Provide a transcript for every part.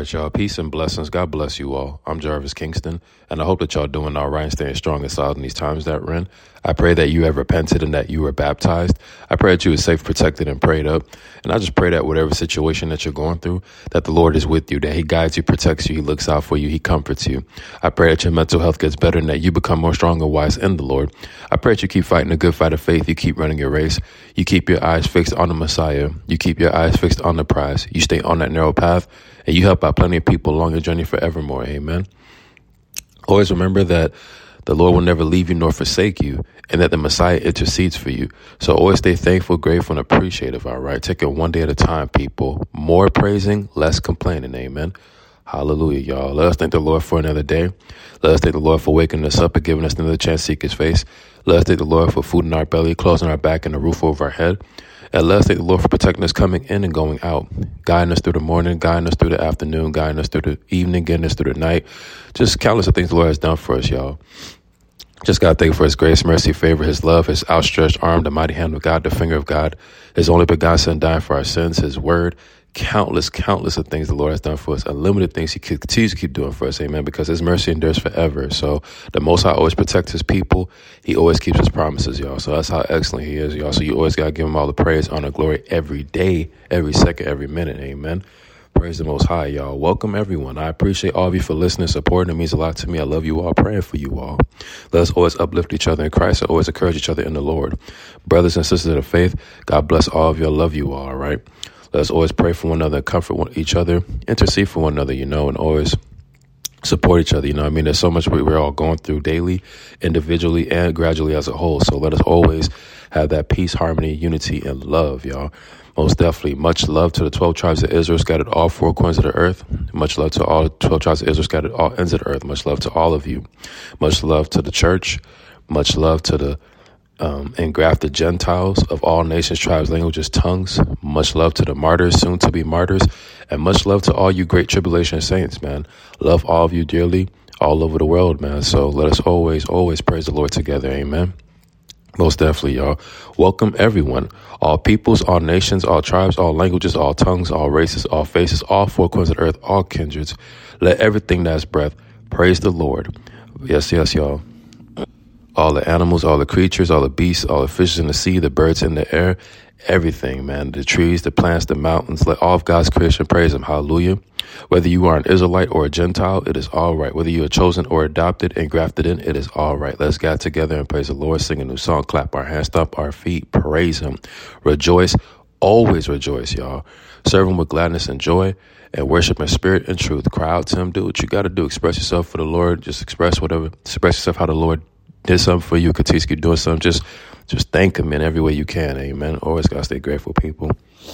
right, y'all. Peace and blessings. God bless you all. I'm Jarvis Kingston, and I hope that y'all doing all right and staying strong and solid in these times that we're in. I pray that you have repented and that you were baptized. I pray that you were safe, protected, and prayed up. And I just pray that whatever situation that you're going through, that the Lord is with you, that he guides you, protects you, he looks out for you, he comforts you. I pray that your mental health gets better and that you become more strong and wise in the Lord. I pray that you keep fighting a good fight of faith. You keep running your race. You keep your eyes fixed on the Messiah. You keep your eyes fixed on the prize. You stay on that narrow path, and you help out plenty of people along your journey forevermore. Amen. Always remember that the Lord will never leave you nor forsake you, and that the Messiah intercedes for you. So always stay thankful, grateful, and appreciative, all right? Take it one day at a time, people. More praising, less complaining, amen? Hallelujah, y'all. Let us thank the Lord for another day. Let us thank the Lord for waking us up and giving us another chance to seek his face. Let us thank the Lord for food in our belly, clothes on our back, and a roof over our head. And let us thank the Lord for protecting us coming in and going out, guiding us through the morning, guiding us through the afternoon, guiding us through the evening, getting us through the night. Just countless of things the Lord has done for us, y'all. Just got to thank you for his grace, mercy, favor, his love, his outstretched arm, the mighty hand of God, the finger of God, his only begotten Son dying for our sins, his word, countless of things the Lord has done for us, unlimited things he continues to keep doing for us, amen, because his mercy endures forever. So the Most High always protects his people. He always keeps his promises, y'all. So that's how excellent he is, y'all. So you always got to give him all the praise, honor, glory every day, every second, every minute, amen. Praise the Most High, y'all. Welcome, everyone. I appreciate all of you for listening, supporting. It means a lot to me. I love you all, praying for you all. Let us always uplift each other in Christ and always encourage each other in the Lord. Brothers and sisters of the faith, God bless all of you. I love you all, right? Let us always pray for one another, comfort each other, intercede for one another, and always support each other. I mean, there's so much we're all going through daily, individually, and gradually as a whole. So let us always have that peace, harmony, unity, and love, y'all. Most definitely. Much love to the 12 tribes of Israel scattered all four corners of the earth. Much love to all 12 tribes of Israel scattered all ends of the earth. Much love to all of you. Much love to the church. Much love to the engrafted Gentiles of all nations, tribes, languages, tongues. Much love to the martyrs, soon to be martyrs. And much love to all you great tribulation saints, man. Love all of you dearly all over the world, man. So let us always praise the Lord together. Amen. Most definitely, y'all. Welcome, everyone. All peoples, all nations, all tribes, all languages, all tongues, all races, all faces, all four corners of the earth, all kindreds. Let everything that has breath praise the Lord. Yes, y'all. All the animals, all the creatures, all the beasts, all the fishes in the sea, the birds in the air, everything, man. The trees, the plants, the mountains. Let all of God's creation praise him. Hallelujah. Whether you are an Israelite or a Gentile, it is all right. Whether you are chosen or adopted and grafted in, it is all right. Let's get together and praise the Lord, sing a new song, clap our hands, stomp our feet, praise him. Rejoice, always rejoice, y'all. Serve him with gladness and joy and worship in spirit and truth. Cry out to him. Do what you got to do. Express yourself for the Lord. Just express yourself how the Lord did something for you. Continue to keep doing something. Just thank him in every way you can. Amen. Always got to stay grateful, people.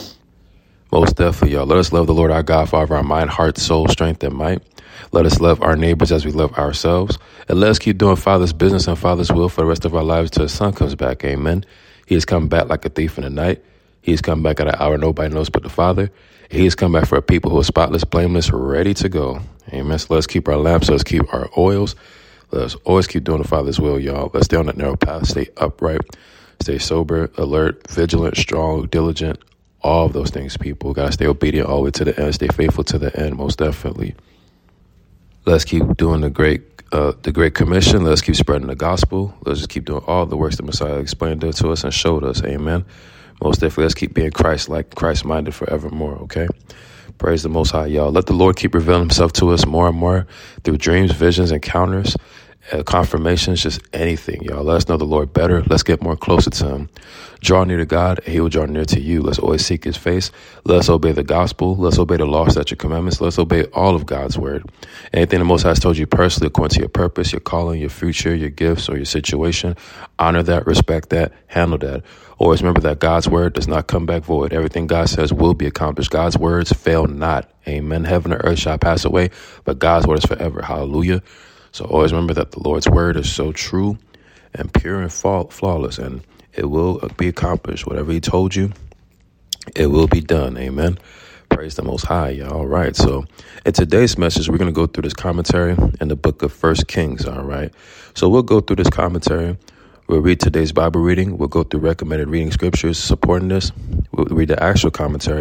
Most definitely, y'all. Let us love the Lord our God, Father, our mind, heart, soul, strength, and might. Let us love our neighbors as we love ourselves. And let us keep doing Father's business and Father's will for the rest of our lives till the Son comes back. Amen. He has come back like a thief in the night. He has come back at an hour nobody knows but the Father. He has come back for a people who are spotless, blameless, ready to go. Amen. So let's keep our lamps. Let's keep our oils. Let us always keep doing the Father's will, y'all. Let's stay on that narrow path. Stay upright. Stay sober, alert, vigilant, strong, diligent. All of those things, people. Got to stay obedient all the way to the end. Stay faithful to the end, most definitely. Let's keep doing the Great Commission. Let's keep spreading the gospel. Let's just keep doing all the works the Messiah explained it to us and showed us. Amen. Most definitely, let's keep being Christ-like, Christ-minded forevermore, okay? Praise the Most High, y'all. Let the Lord keep revealing himself to us more and more through dreams, visions, encounters, confirmations, just anything, y'all. Let us know the Lord better. Let's get more closer to him. Draw near to God, and he will draw near to you. Let's always seek his face. Let's obey the gospel. Let's obey the law, statute, commandments. Let's obey all of God's word. Anything the Most High has told you personally, according to your purpose, your calling, your future, your gifts, or your situation, honor that, respect that, handle that. Always remember that God's word does not come back void. Everything God says will be accomplished. God's words fail not. Amen. Heaven and earth shall pass away, but God's word is forever. Hallelujah. So always remember that the Lord's word is so true and pure and flawless, and it will be accomplished. Whatever he told you, it will be done. Amen. Praise the Most High, y'all. All right. So in today's message, we're going to go through this commentary in the book of 1 Kings. All right. So we'll go through this commentary. We'll read today's Bible reading. We'll go through recommended reading scriptures supporting this. We'll read the actual commentary.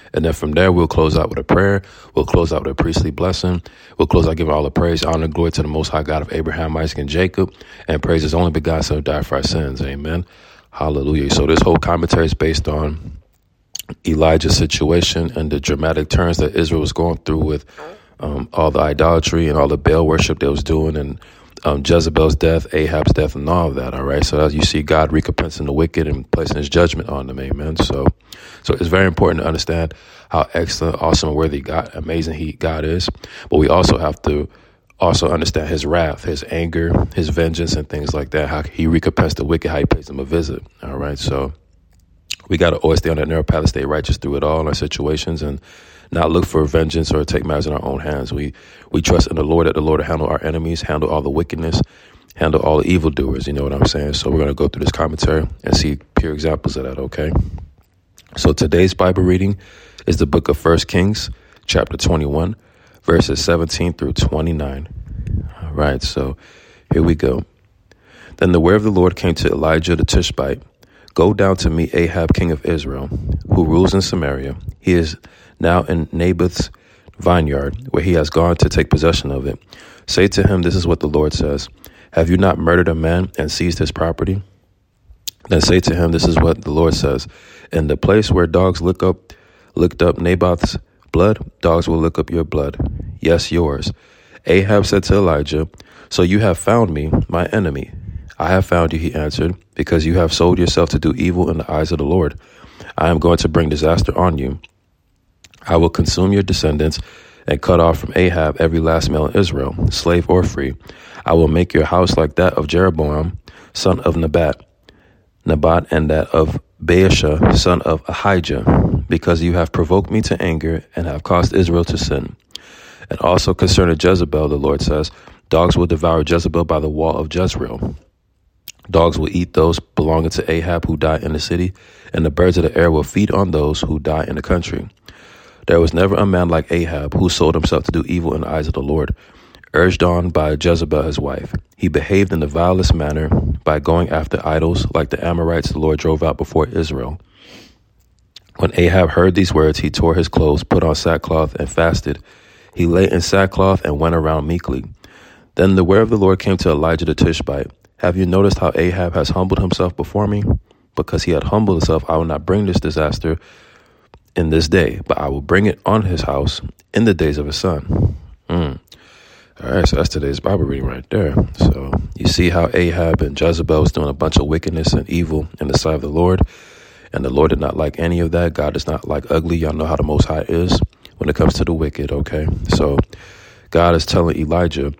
And then from there, we'll close out with a prayer. We'll close out with a priestly blessing. We'll close out giving all the praise, honor, and glory to the Most High God of Abraham, Isaac, and Jacob, and praise His only begotten Son who died for our sins. Amen. Hallelujah. So this whole commentary is based on Elijah's situation and the dramatic turns that Israel was going through with all the idolatry and all the Baal worship they was doing, and Jezebel's death, Ahab's death, and all of that. All right. So as you see God recompensing the wicked and placing His judgment on them. Amen. So it's very important to understand how excellent, awesome, and worthy God, amazing God is. But we also have to understand His wrath, His anger, His vengeance, and things like that. How He recompensed the wicked, how He pays them a visit. All right. So we got to always stay on that narrow path to stay righteous through it all in our situations and not look for vengeance or take matters in our own hands. We trust in the Lord, that the Lord will handle our enemies, handle all the wickedness, handle all the evildoers. You know what I'm saying? So we're going to go through this commentary and see pure examples of that, okay? So today's Bible reading is the book of 1 Kings, chapter 21, verses 17 through 29. All right, so here we go. Then the word of the Lord came to Elijah the Tishbite. Go down to meet Ahab, king of Israel, who rules in Samaria. He is now in Naboth's vineyard, where he has gone to take possession of it. Say to him, this is what the Lord says. Have you not murdered a man and seized his property? Then say to him, this is what the Lord says. In the place where dogs licked up Naboth's blood, dogs will lick up your blood. Yes, yours. Ahab said to Elijah, so you have found me, my enemy. I have found you, he answered, because you have sold yourself to do evil in the eyes of the Lord. I am going to bring disaster on you. I will consume your descendants and cut off from Ahab every last male in Israel, slave or free. I will make your house like that of Jeroboam, son of Nebat, and that of Baasha, son of Ahijah, because you have provoked me to anger and have caused Israel to sin. And also concerning Jezebel, the Lord says, dogs will devour Jezebel by the wall of Jezreel. Dogs will eat those belonging to Ahab who die in the city, and the birds of the air will feed on those who die in the country. There was never a man like Ahab who sold himself to do evil in the eyes of the Lord, urged on by Jezebel his wife. He behaved in the vilest manner by going after idols like the Amorites the Lord drove out before Israel. When Ahab heard these words, he tore his clothes, put on sackcloth, and fasted. He lay in sackcloth and went around meekly. Then the word of the Lord came to Elijah the Tishbite. Have you noticed how Ahab has humbled himself before me? Because he had humbled himself, I will not bring this disaster in this day, but I will bring it on his house in the days of his son. All right, so that's today's Bible reading right there. So you see how Ahab and Jezebel was doing a bunch of wickedness and evil in the sight of the Lord, and the Lord did not like any of that. God does not like ugly. Y'all know how the Most High is when it comes to the wicked, okay? So God is telling Elijah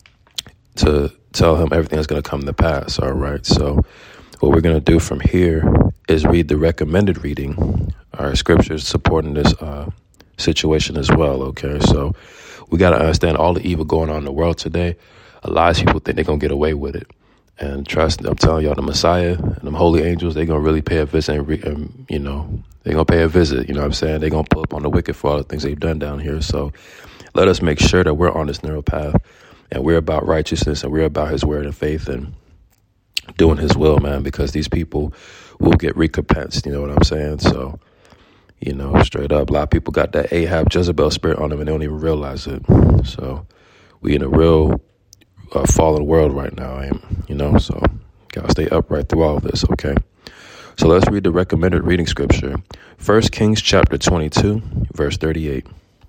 to tell him everything that's going to come to pass, all right? So what we're going to do from here is read the recommended reading, our scriptures supporting this situation as well, okay? So we got to understand all the evil going on in the world today. A lot of people think they're going to get away with it. And trust, I'm telling y'all, the Messiah and them holy angels, they're going to really pay a visit, and you know, they're going to pay a visit, you know what I'm saying? They're going to pull up on the wicked for all the things they've done down here. So let us make sure that we're on this narrow path, and we're about righteousness, and we're about his word and faith and doing his will, man, because these people will get recompensed, you know what I'm saying? So, you know, straight up, a lot of people got that Ahab Jezebel spirit on them and they don't even realize it. So we in a real fallen world right now, you know, so gotta stay upright through all of this, okay? So let's read the recommended reading scripture. 1 Kings chapter 22, verse 38.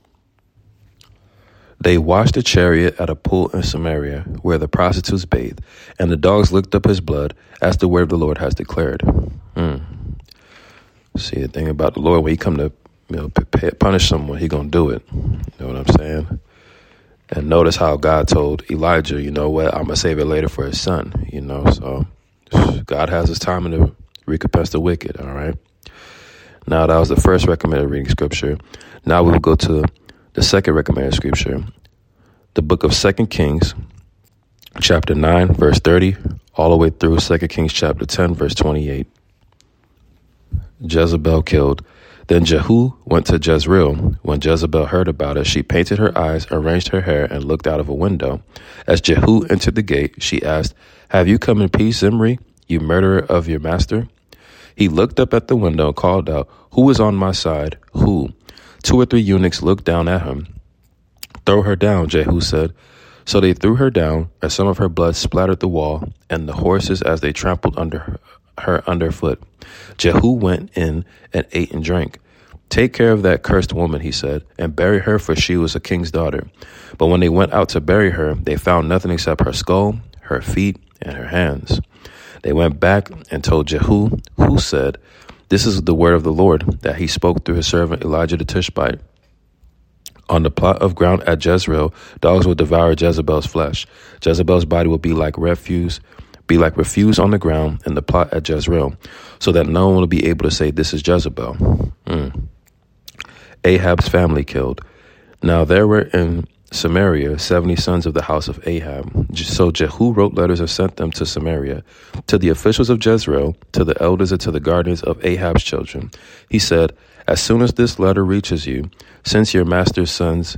They washed a chariot at a pool in Samaria where the prostitutes bathed, and the dogs licked up his blood as the word of the Lord has declared. See, the thing about the Lord, when he come to punish someone, he going to do it. You know what I'm saying? And notice how God told Elijah, you know what, I'm going to save it later for his son, you know. So God has his time to recompense the wicked, all right? Now, that was the first recommended reading scripture. Now we will go to the second recommended scripture, the book of 2 Kings, chapter 9, verse 30, all the way through 2 Kings chapter 10, verse 28. Jezebel killed. Then Jehu went to Jezreel. When Jezebel heard about it, she painted her eyes, arranged her hair, and looked out of a window. As Jehu entered the gate, she asked, "Have you come in peace, Zimri, you murderer of your master?" He looked up at the window and called out, "Who is on my side? Who?" 2 or 3 eunuchs looked down at him. "Throw her down," Jehu said. So they threw her down, and some of her blood splattered the wall and the horses as they trampled her underfoot. Jehu went in and ate and drank. "Take care of that cursed woman," he said, "and bury her, for she was a king's daughter." But when they went out to bury her, they found nothing except her skull, her feet, and her hands. They went back and told Jehu, who said, "This is the word of the Lord that he spoke through his servant Elijah the Tishbite. On the plot of ground at Jezreel, dogs will devour Jezebel's flesh. Jezebel's body will be like refuse on the ground in the plot at Jezreel, so that no one will be able to say, 'This is Jezebel.'" Ahab's family killed. Now there were in Samaria 70 sons of the house of Ahab. So Jehu wrote letters and sent them to Samaria, to the officials of Jezreel, to the elders, and to the guardians of Ahab's children. He said, "As soon as this letter reaches you, since your master's sons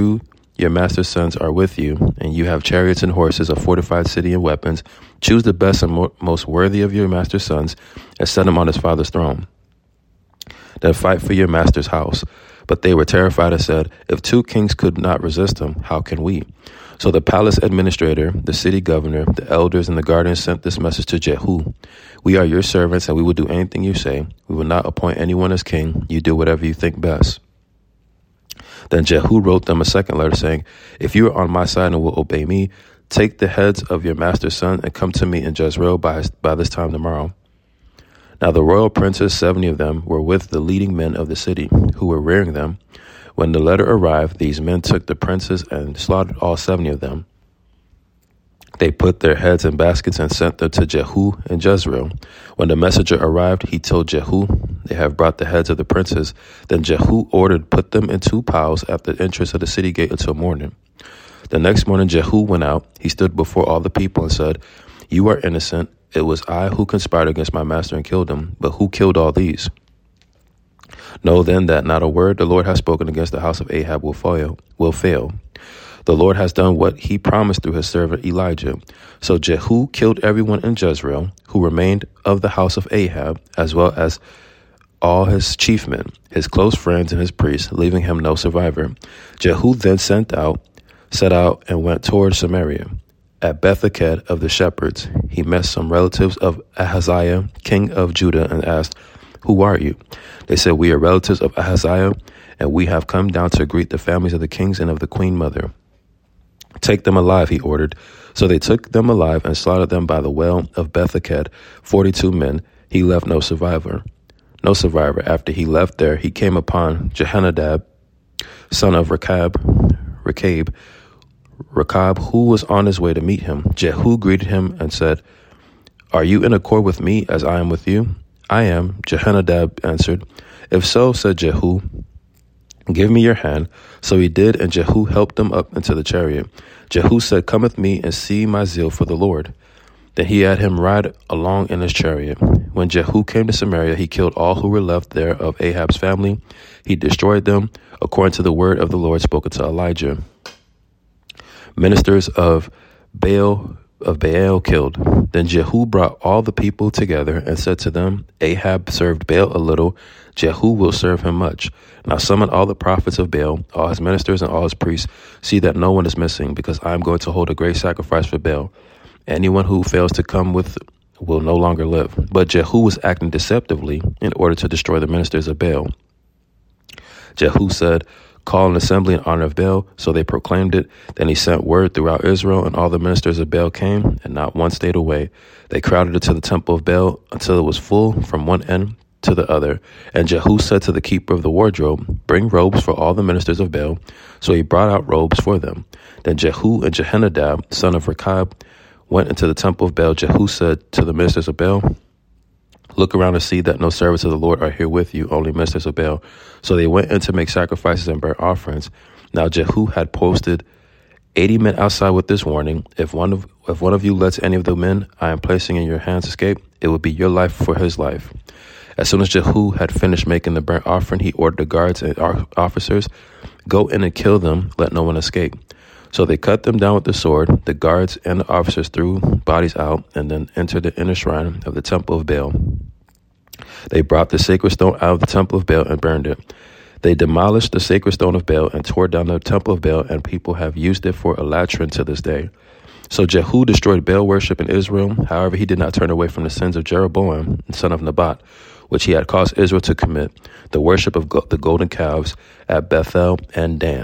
are with you, and you have chariots and horses, a fortified city and weapons, choose the best and most worthy of your master's sons, and set him on his father's throne. Then fight for your master's house." But they were terrified and said, "If 2 kings could not resist him, how can we?" So the palace administrator, the city governor, the elders, and the guardians sent this message to Jehu: "We are your servants, and we will do anything you say. We will not appoint anyone as king. You do whatever you think best." Then Jehu wrote them a second letter saying, "If you are on my side and will obey me, take the heads of your master's son and come to me in Jezreel by this time tomorrow." Now the royal princes, 70 of them, were with the leading men of the city, who were rearing them. When the letter arrived, these men took the princes and slaughtered all 70 of them. They put their heads in baskets and sent them to Jehu in Jezreel. When the messenger arrived, he told Jehu, "They have brought the heads of the princes." Then Jehu ordered, "Put them in 2 piles at the entrance of the city gate until morning." The next morning Jehu went out. He stood before all the people and said, "You are innocent. It was I who conspired against my master and killed him. But who killed all these? Know then that not a word the Lord has spoken against the house of Ahab will fail. The Lord has done what he promised through his servant Elijah." So Jehu killed everyone in Jezreel who remained of the house of Ahab, as well as all his chief men, his close friends, and his priests, leaving him no survivor. Jehu then set out and went toward Samaria. At Beth-eked of the shepherds, he met some relatives of Ahaziah, king of Judah, and asked, "Who are you?" They said, "We are relatives of Ahaziah, and we have come down to greet the families of the kings and of the queen mother." "Take them alive," he ordered. So they took them alive and slaughtered them by the well of Beth-eked, 42 men. He left no survivor. After he left there, he came upon Jehonadab, son of Rechab, who was on his way to meet him. Jehu greeted him and said, "Are you in accord with me as I am with you?" "I am," Jehonadab answered. "If so," said Jehu, "give me your hand." So he did, and Jehu helped them up into the chariot. Jehu said, "Come with me and see my zeal for the Lord." Then he had him ride along in his chariot. When Jehu came to Samaria, he killed all who were left there of Ahab's family. He destroyed them, according to the word of the Lord spoken to Elijah. Ministers of Baal killed. Then Jehu brought all the people together and said to them, "Ahab served Baal a little. Jehu will serve him much. Now summon all the prophets of Baal, all his ministers and all his priests. See that no one is missing, because I am going to hold a great sacrifice for Baal. Anyone who fails to come with will no longer live." But Jehu was acting deceptively in order to destroy the ministers of Baal. Jehu said, "Call an assembly in honor of Baal." So they proclaimed it. Then he sent word throughout Israel, and all the ministers of Baal came, and not one stayed away. They crowded into the temple of Baal until it was full from one end to the other. And Jehu said to the keeper of the wardrobe, "Bring robes for all the ministers of Baal." So he brought out robes for them. Then Jehu and Jehonadab, son of Rechab, went into the temple of Baal. Jehu said to the ministers of Baal, "Look around and see that no servants of the Lord are here with you, only ministers of Baal." So they went in to make sacrifices and burnt offerings. Now Jehu had posted 80 men outside with this warning: If one of you lets any of the men I am placing in your hands escape, it will be your life for his life. As soon as Jehu had finished making the burnt offering, he ordered the guards and officers, "Go in and kill them, let no one escape." So they cut them down with the sword. The guards and the officers threw bodies out and then entered the inner shrine of the temple of Baal. They brought the sacred stone out of the temple of Baal and burned it. They demolished the sacred stone of Baal and tore down the temple of Baal, and people have used it for a latrine to this day. So Jehu destroyed Baal worship in Israel. However, he did not turn away from the sins of Jeroboam, son of Nebat, which he had caused Israel to commit, the worship of the golden calves at Bethel and Dan.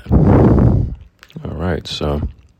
All right, so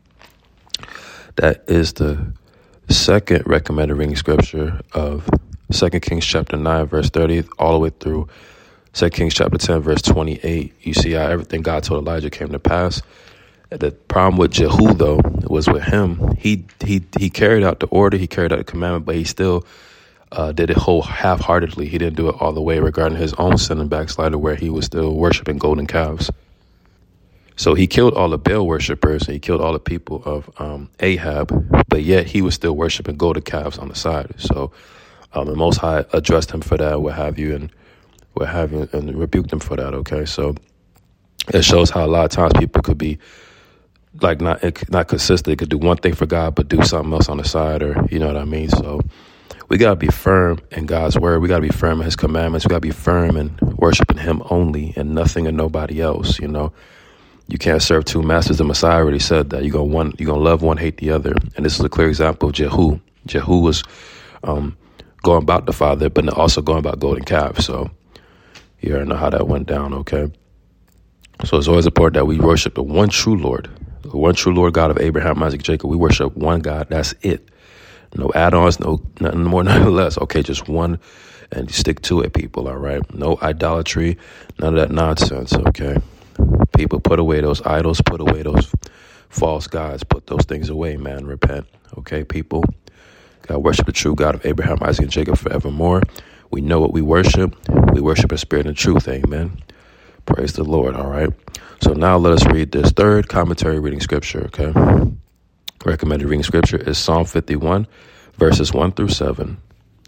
that is the second recommended reading scripture of 2 Kings chapter 9, verse 30, all the way through 2 Kings chapter 10, verse 28. You see how everything God told Elijah came to pass. The problem with Jehu, though, was with him. He carried out the order, he carried out the commandment, but he still did it half-heartedly. He didn't do it all the way regarding his own sin and backslider, where he was still worshiping golden calves. So he killed all the Baal worshipers, and he killed all the people of Ahab, but yet he was still worshiping golden calves on the side. So the Most High addressed him for that, and rebuked him for that. Okay, so it shows how a lot of times people could be like not consistent. They could do one thing for God, but do something else on the side, or you know what I mean. So we gotta be firm in God's word. We gotta be firm in His commandments. We gotta be firm in worshiping Him only and nothing and nobody else. You know, you can't serve two masters. The Messiah already said that. You're gonna love one, hate the other. And this is a clear example of Jehu. Jehu was going about the Father, but also going about golden calves. So you already know how that went down, okay? So it's always important that we worship the one true Lord God of Abraham, Isaac, Jacob. We worship one God. That's it. No add-ons, no nothing more, nothing less. Okay, just one, and stick to it, people, all right? No idolatry, none of that nonsense, okay? People, put away those idols, put away those false gods, put those things away, man. Repent, okay, people? God, worship the true God of Abraham, Isaac, and Jacob forevermore. We know what we worship. We worship in spirit and truth, amen. Praise the Lord, all right? So now let us read this third commentary reading scripture, okay? Recommended reading scripture is Psalm 51, verses 1 through 7.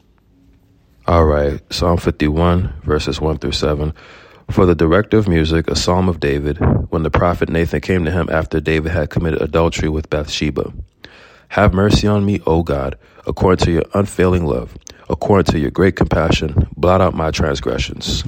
All right, Psalm 51, verses 1 through 7. For the director of music, a psalm of David, when the prophet Nathan came to him after David had committed adultery with Bathsheba. Have mercy on me, O God, according to your unfailing love. According to your great compassion, blot out my transgressions.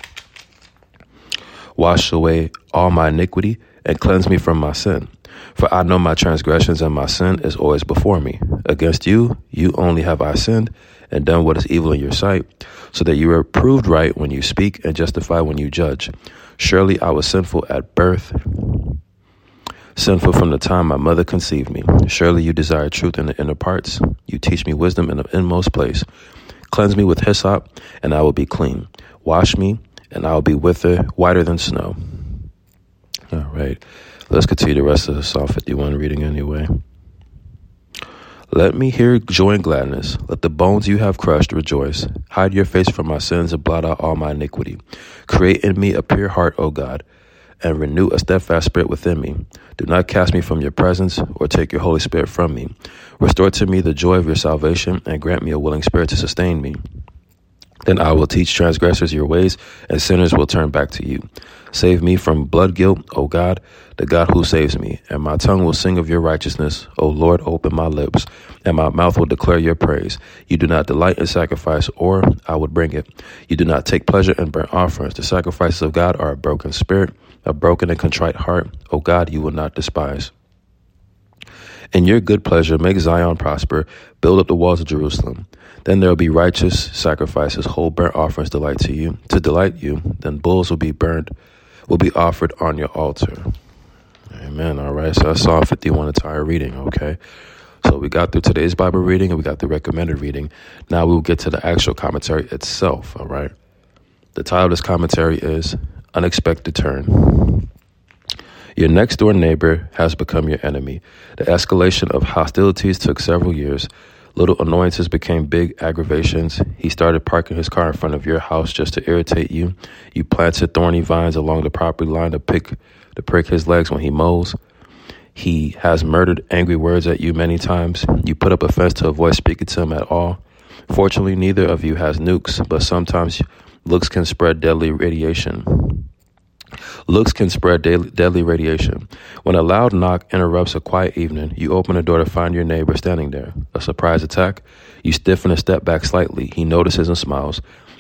Wash away all my iniquity and cleanse me from my sin. For I know my transgressions, and my sin is always before me. Against you only have I sinned and done what is evil in your sight, so that you are proved right when you speak and justified when you judge. Surely I was sinful at birth, sinful from the time my mother conceived me. Surely you desire truth in the inner parts. You teach me wisdom in the inmost place. Cleanse me with hyssop, and I will be clean. Wash me, and I will be whiter than snow. All right. Let's continue the rest of Psalm 51 reading anyway. Let me hear joy and gladness. Let the bones you have crushed rejoice. Hide your face from my sins and blot out all my iniquity. Create in me a pure heart, O God, and renew a steadfast spirit within me. Do not cast me from your presence or take your Holy Spirit from me. Restore to me the joy of your salvation and grant me a willing spirit to sustain me. Then I will teach transgressors your ways, and sinners will turn back to you. Save me from blood guilt, O God, the God who saves me, and my tongue will sing of your righteousness. O Lord, open my lips, and my mouth will declare your praise. You do not delight in sacrifice, or I would bring it. You do not take pleasure in burnt offerings. The sacrifices of God are a broken spirit, a broken and contrite heart. O God, you will not despise. In your good pleasure, make Zion prosper. Build up the walls of Jerusalem. Then there will be righteous sacrifices, whole burnt offerings to delight you. Then bulls will be offered on your altar. Amen. All right. So that's Psalm 51 entire reading. Okay. So we got through today's Bible reading and we got the recommended reading. Now we will get to the actual commentary itself. All right. The title of this commentary is Unexpected Turn. Your next door neighbor has become your enemy. The escalation of hostilities took several years. Little annoyances became big aggravations. He started parking his car in front of your house just to irritate you. You planted thorny vines along the property line to prick his legs when he mows. He has murdered angry words at you many times. You put up a fence to avoid speaking to him at all. Fortunately, neither of you has nukes, but sometimes looks can spread deadly radiation. When a loud knock interrupts a quiet evening, you open the door to find your neighbor standing there. A surprise attack? You stiffen and step back slightly. He notices and smiles.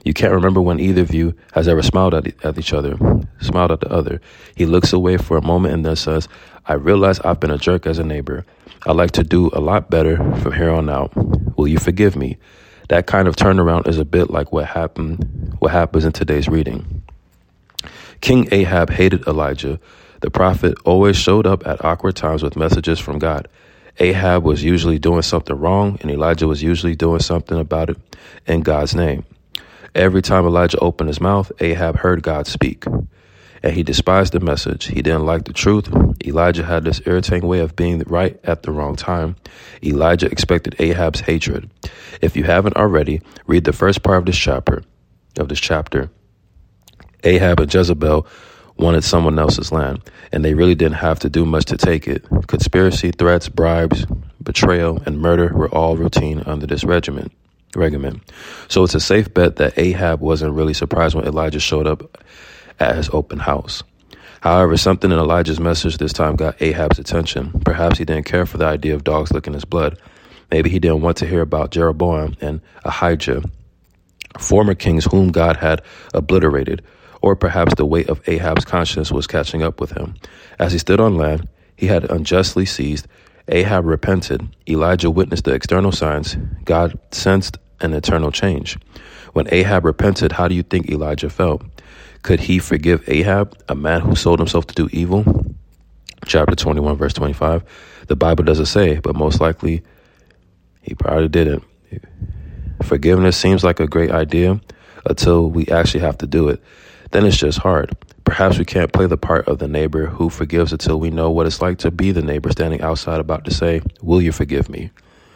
You can't remember when either of you has ever smiled at the other. He looks away for a moment and then says, I realize I've been a jerk as a neighbor. I'd like to do a lot better from here on out. Will you forgive me? That kind of turnaround is a bit like what happens in today's reading. King Ahab hated Elijah. The prophet always showed up at awkward times with messages from God. Ahab was usually doing something wrong, and Elijah was usually doing something about it in God's name. Every time Elijah opened his mouth, Ahab heard God speak, and he despised the message. He didn't like the truth. Elijah had this irritating way of being right at the wrong time. Elijah expected Ahab's hatred. If you haven't already, read the first part of this chapter. Ahab and Jezebel wanted someone else's land, and they really didn't have to do much to take it. Conspiracy, threats, bribes, betrayal, and murder were all routine under this regimen. So it's a safe bet that Ahab wasn't really surprised when Elijah showed up at his open house. However, something in Elijah's message this time got Ahab's attention. Perhaps he didn't care for the idea of dogs licking his blood. Maybe he didn't want to hear about Jeroboam and Ahijah, former kings whom God had obliterated. Or perhaps the weight of Ahab's conscience was catching up with him. As he stood on land he had unjustly seized, Ahab repented. Elijah witnessed the external signs. God sensed an internal change. When Ahab repented, how do you think Elijah felt? Could he forgive Ahab, a man who sold himself to do evil? Chapter 21, verse 25. The Bible doesn't say, but most likely he probably didn't. Forgiveness seems like a great idea until we actually have to do it. Then it's just hard. Perhaps we can't play the part of the neighbor who forgives until we know what it's like to be the neighbor standing outside about to say, will you forgive me?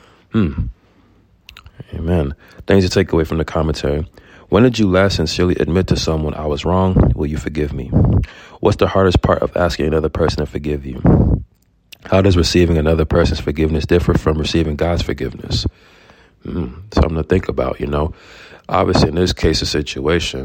Amen. Things to take away from the commentary. When did you last sincerely admit to someone, I was wrong, will you forgive me? What's the hardest part of asking another person to forgive you? How does receiving another person's forgiveness differ from receiving God's forgiveness? Something to think about, Obviously, in this case of situation,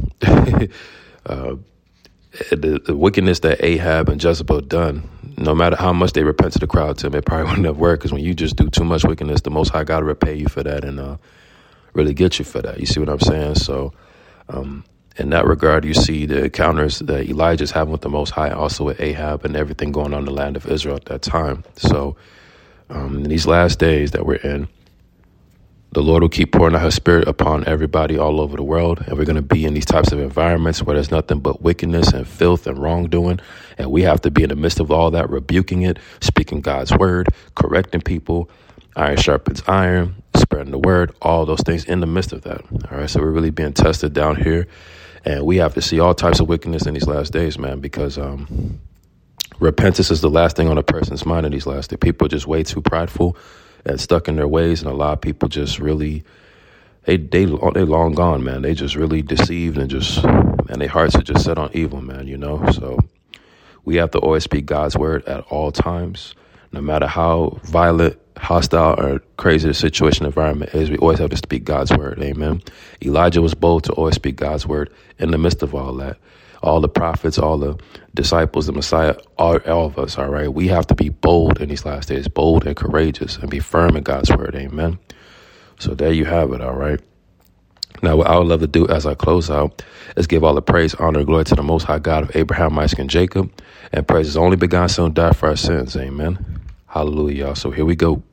the wickedness that Ahab and Jezebel done, no matter how much they repent to the crowd to him, it probably wouldn't have worked, because when you just do too much wickedness, the Most High God will repay you for that and really get you for that. You see what I'm saying? So in that regard, you see the encounters that Elijah's having with the Most High, also with Ahab and everything going on in the land of Israel at that time. So in these last days that we're in, the Lord will keep pouring out his spirit upon everybody all over the world. And we're going to be in these types of environments where there's nothing but wickedness and filth and wrongdoing. And we have to be in the midst of all that, rebuking it, speaking God's word, correcting people, iron sharpens iron, spreading the word, all those things in the midst of that. All right. So we're really being tested down here. And we have to see all types of wickedness in these last days, man, because repentance is the last thing on a person's mind in these last days. People are just way too prideful and stuck in their ways, and a lot of people just really, they long gone, man. They just really deceived and their hearts are just set on evil, man, So we have to always speak God's word at all times, no matter how violent, hostile, or crazy the situation environment is. We always have to speak God's word, amen. Elijah was bold to always speak God's word in the midst of all that. All the prophets, all the disciples, the Messiah, all of us, all right? We have to be bold in these last days, bold and courageous, and be firm in God's word, amen? So there you have it, all right? Now, what I would love to do as I close out is give all the praise, honor, and glory to the Most High God of Abraham, Isaac, and Jacob, and praise his only begotten Son who died for our sins, amen? Hallelujah, y'all. So here we go.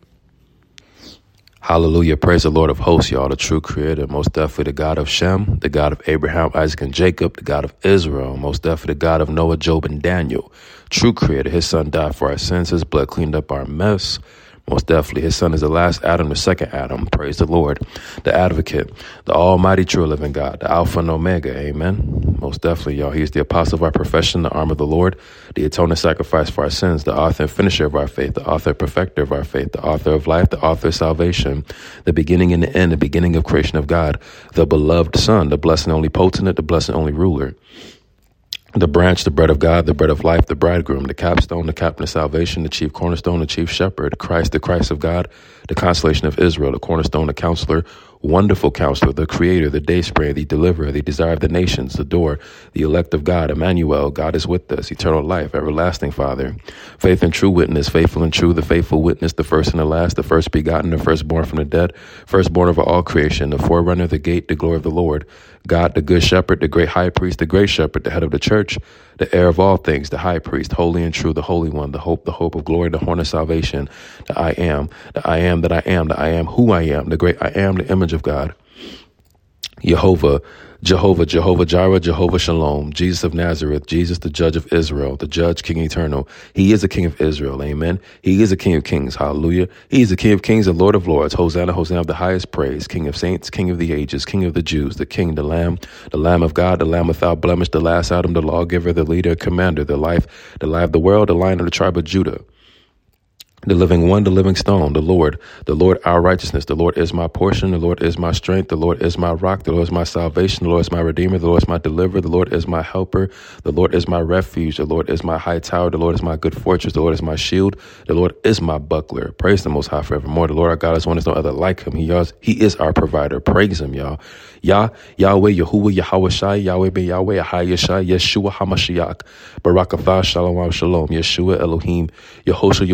Hallelujah. Praise the Lord of hosts, y'all, the true creator, most definitely the God of Shem, the God of Abraham, Isaac, and Jacob, the God of Israel, most definitely the God of Noah, Job, and Daniel. True creator, his son died for our sins, his blood cleaned up our mess. Most definitely, his son is the last Adam, the second Adam. Praise the Lord, the advocate, the almighty true living God, the Alpha and Omega. Amen. Most definitely, y'all. He is the apostle of our profession, the arm of the Lord, the atoning sacrifice for our sins, the author and finisher of our faith, the author and perfecter of our faith, the author of life, the author of salvation, the beginning and the end, the beginning of creation of God, the beloved Son, the blessed and only potentate, the blessed and only ruler. The branch, the bread of God, the bread of life, the bridegroom, the capstone, the captain of salvation, the chief cornerstone, the chief shepherd, Christ, the Christ of God, the consolation of Israel, the cornerstone, the counselor, Wonderful Counselor, the Creator, the Dayspring, the Deliverer, the Desire of the Nations, the Door, the Elect of God, Emmanuel, God is with us, Eternal Life, Everlasting Father, Faith and True Witness, Faithful and True, the Faithful Witness, the First and the Last, the First Begotten, the Firstborn from the dead, Firstborn over all creation, the Forerunner, the Gate, the Glory of the Lord, God, the Good Shepherd, the Great High Priest, the Great Shepherd, the Head of the Church, the Heir of all things, the High Priest, Holy and True, the Holy One, the Hope of glory, the Horn of salvation, the I am, that I am, the I am who I am, the Great I am, the image of God, Jehovah Jireh, Jehovah Shalom, Jesus of Nazareth, Jesus, the Judge of Israel, the Judge, King Eternal. He is the King of Israel. Amen. He is the King of Kings. Hallelujah. He is the King of Kings and Lord of Lords. Hosanna, Hosanna of the highest praise. King of saints, King of the ages, King of the Jews, the King, the Lamb of God, the Lamb without blemish, the last Adam, the lawgiver, the leader, commander, the life of the world, the Lion of the tribe of Judah. The living one, the living stone, the Lord, our righteousness. The Lord is my portion. The Lord is my strength. The Lord is my rock. The Lord is my salvation. The Lord is my redeemer. The Lord is my deliverer. The Lord is my helper. The Lord is my refuge. The Lord is my high tower. The Lord is my good fortress. The Lord is my shield. The Lord is my buckler. Praise the Most High forevermore. The Lord our God is one. There's no other like him. He is our provider. Praise him, y'all. Yahweh, Yahuwah, Yahweh Shai, Yahweh Ben Yahweh, Ahai Yeshai, Yeshua HaMashiach, Barak Atah, Shalom, Shalom, Yeshua Elohim, Yehosha,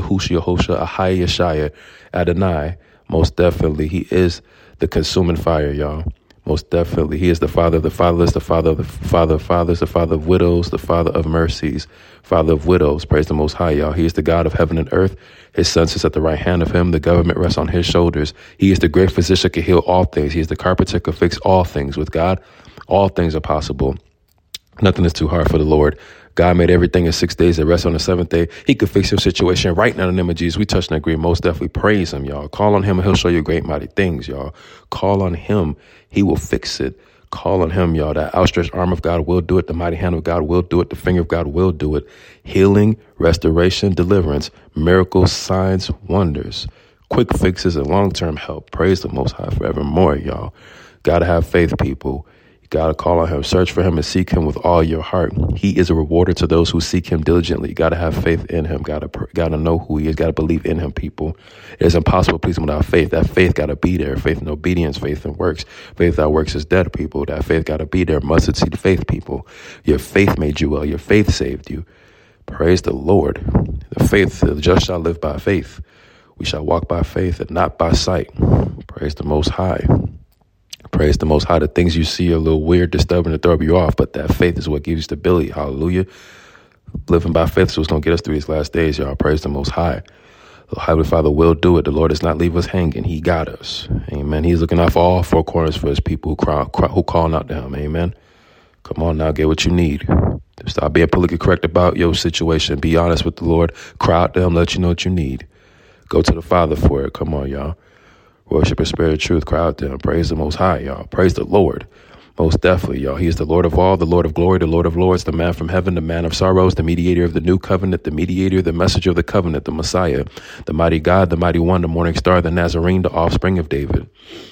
Ahai Yeshaya, Adonai. Most definitely, he is the consuming fire, y'all. Most definitely, he is the Father of the fatherless, the Father of the Father of fathers, the Father of widows, the Father of mercies, Father of widows. Praise the Most High, y'all. He is the God of heaven and earth. His Son sits at the right hand of him. The government rests on his shoulders. He is the great physician, can heal all things. He is the carpenter, can fix all things. With God, all things are possible. Nothing is too hard for the Lord. God made everything in 6 days and rest on the seventh day. He could fix your situation right now in the name of Jesus. We touch and agree. Most definitely praise him, y'all. Call on him and he'll show you great mighty things, y'all. Call on him. He will fix it. Call on him, y'all. That outstretched arm of God will do it. The mighty hand of God will do it. The finger of God will do it. Healing, restoration, deliverance, miracles, signs, wonders, quick fixes, and long-term help. Praise the Most High forevermore, y'all. Gotta have faith, people. You got to call on him, search for him, and seek him with all your heart. He is a rewarder to those who seek him diligently. You got to have faith in him. Got to know who he is. Got to believe in him, people. It is impossible to please him without faith. That faith got to be there. Faith in obedience, faith in works. Faith without works is dead, people. That faith got to be there. Mustard seed faith, people. Your faith made you well. Your faith saved you. Praise the Lord. The just shall live by faith. We shall walk by faith and not by sight. Praise the Most High. Praise the Most High. The things you see are a little weird, disturbing to throw you off, but that faith is what gives you stability. Hallelujah. Living by faith is what's going to get us through these last days, y'all. Praise the Most High. The Heavenly Father will do it. The Lord does not leave us hanging. He got us. Amen. He's looking out for all four corners for his people who calling out to him. Amen. Come on now, get what you need. Stop being politically correct about your situation. Be honest with the Lord. Cry out to him, let you know what you need. Go to the Father for it. Come on, y'all. Worship in spirit and truth. Cry out to him. Praise the Most High, y'all. Praise the Lord. Most definitely, y'all. He is the Lord of all, the Lord of glory, the Lord of lords, the man from heaven, the man of sorrows, the mediator of the new covenant, the mediator, the messenger of the covenant, the Messiah, the mighty God, the mighty one, the morning star, the Nazarene, the offspring of David.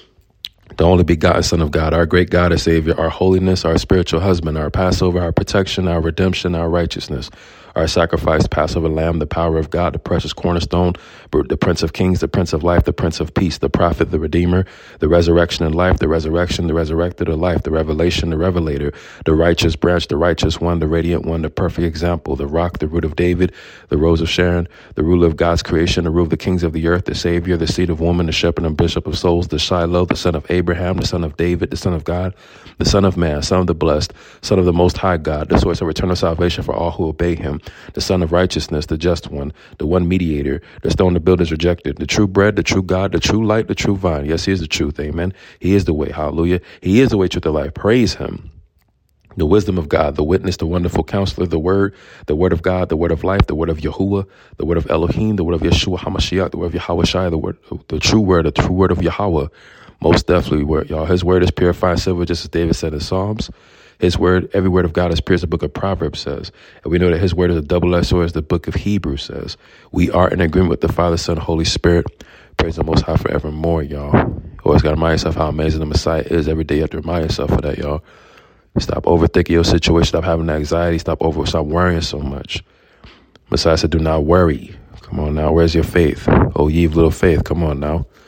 The only begotten Son of God, our great God and Savior, our holiness, our spiritual husband, our Passover, our protection, our redemption, our righteousness, our sacrifice, Passover lamb, the power of God, the precious cornerstone, the Prince of Kings, the Prince of Life, the Prince of Peace, the prophet, the Redeemer, the resurrection and life, the resurrection, the resurrected of life, the revelation, the revelator, the righteous branch, the righteous one, the radiant one, the perfect example, the rock, the root of David, the rose of Sharon, the ruler of God's creation, the ruler of the kings of the earth, the Savior, the seed of woman, the shepherd and bishop of souls, the Shiloh, the son of Abraham, the son of David, the son of God, the son of man, son of the blessed, son of the most high God, the source of eternal salvation for all who obey him, the Son of righteousness, the just one, the one mediator, the stone the builders rejected, the true bread, the true God, the true light, the true vine. Yes, he is the truth. Amen. He is the way. Hallelujah. He is the way, truth, and life. Praise him. The wisdom of God, the witness, the wonderful counselor, the word of God, the word of life, the word of Yahuwah, the word of Elohim, the word of Yeshua HaMashiach, the word of Yahweh Shai, the true word of Yahweh. Most definitely, y'all. His word is purified silver, just as David said in Psalms. His word, every word of God is pure, as the book of Proverbs says. And we know that his word is a double-edged sword, as the book of Hebrews says. We are in agreement with the Father, Son, Holy Spirit. Praise the Most High forevermore, y'all. Always got to remind yourself how amazing the Messiah is. Every day you have to remind yourself of that, y'all. Stop overthinking your situation. Stop having anxiety. Stop worrying so much. Messiah said, do not worry. Come on now. Where's your faith? Oh, ye of little faith. Come on now.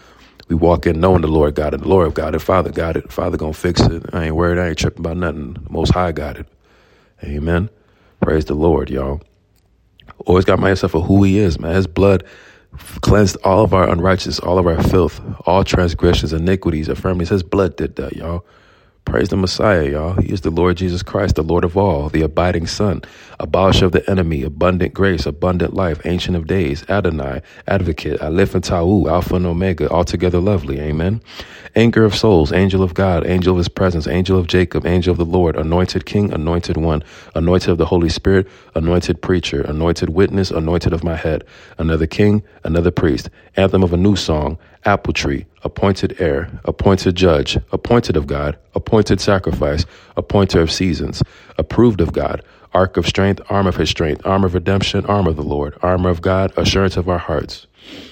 We walk in knowing the Lord got it, the Lord got it, Father got it, Father gonna fix it. I ain't worried, I ain't tripping about nothing. The Most High got it. Amen. Praise the Lord, y'all. Always got myself of who he is, man. His blood cleansed all of our unrighteousness, all of our filth, all transgressions, iniquities, infirmities. His blood did that, y'all. Praise the Messiah, y'all. He is the Lord Jesus Christ, the Lord of all, the abiding Son, abolisher of the enemy, abundant grace, abundant life, ancient of days, Adonai, advocate, Aleph and Tahu, Alpha and Omega, altogether lovely. Amen. Anchor of souls, angel of God, angel of his presence, angel of Jacob, angel of the Lord, anointed king, anointed one, anointed of the Holy Spirit, anointed preacher, anointed witness, anointed of my head, another king, another priest, anthem of a new song, apple tree, appointed heir, appointed judge, appointed of God, appointed sacrifice, appointer of seasons, approved of God, ark of strength, arm of his strength, arm of redemption, arm of the Lord, armor of God, assurance of our hearts.